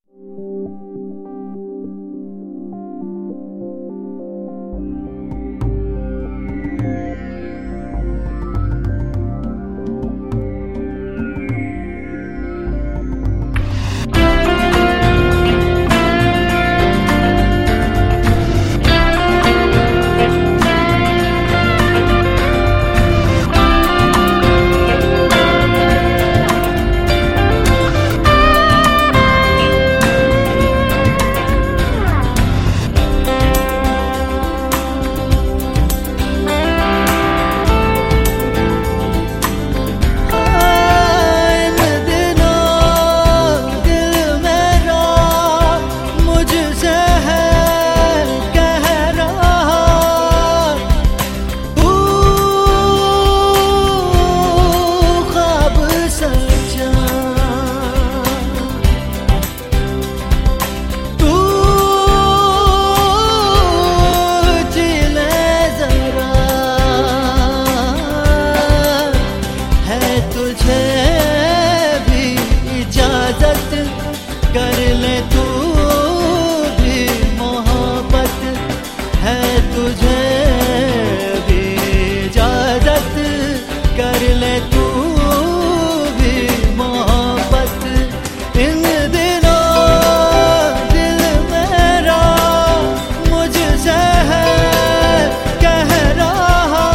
कर ले तू भी मोहब्बत है, तुझे भी इजाजत कर ले तू भी मोहब्बत। इन दिनों दिल मेरा मुझसे है कह रहा,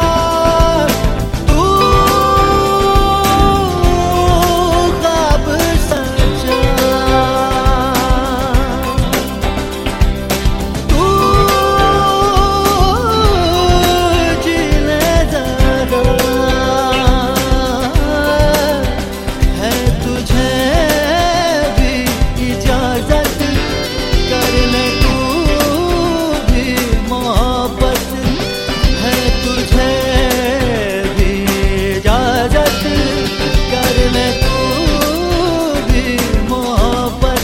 तू ख्वाब सचा, तू जी ले जरा, है तुझे भी इजाजत कर ले तू भी मोहब्बत है, तुझे भी इजाजत कर ले तू भी मोहब्बत।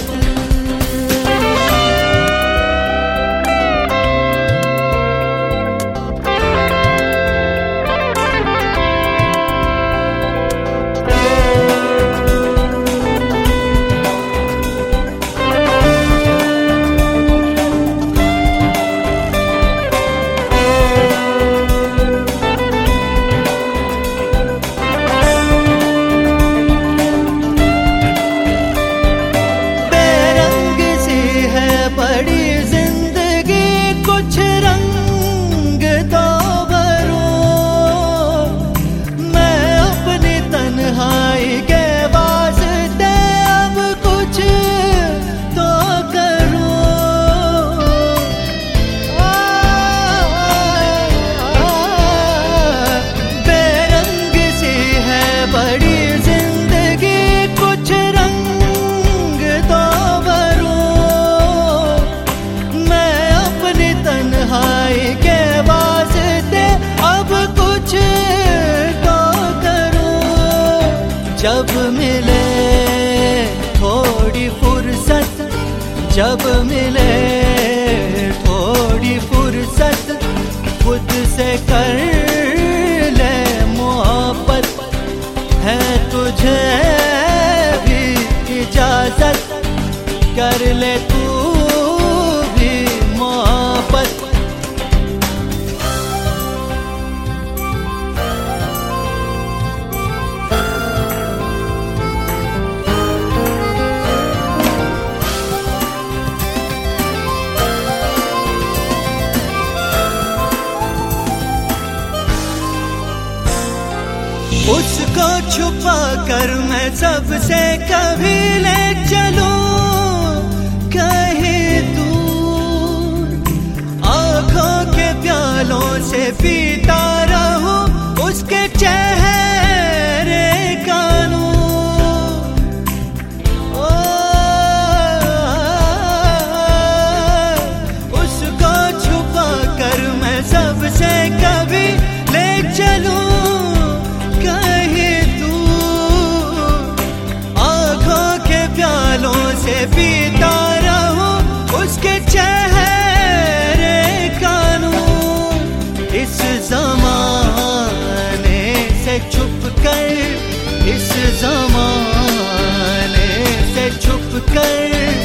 बेरंग सी है बड़ी जिंदगी, कुछ रंग तो भरो, मैं अपनी तन्हाई के वास्ते अब कुछ तो करूं। बेरंग सी है बड़ी जिंदगी, कुछ रंग तो भरूं, मैं अपनी तन्हाई के वास्ते अब कुछ तो करूं। जब मिले थोड़ी फुर्सत, जब मिले थोड़ी फुर्सत, खुद से कर ले मोहब्बत है, तुझे भी इजाजत कर ले तू भी मोहब्बत। उसको छुपा कर मैं सबसे कभी ले चलूं कहीं दूर, आँखों के प्यालों से पीता रहूं उसके चेहरे का नूर। ओ, उसको छुपा कर मैं सबसे कभी ले चलूं कहीं दूर, आँखों के प्यालों से पीता रहूं उसके चेहरे का नूर। इस ज़माने से छुप कर, इस ज़माने से छुप कर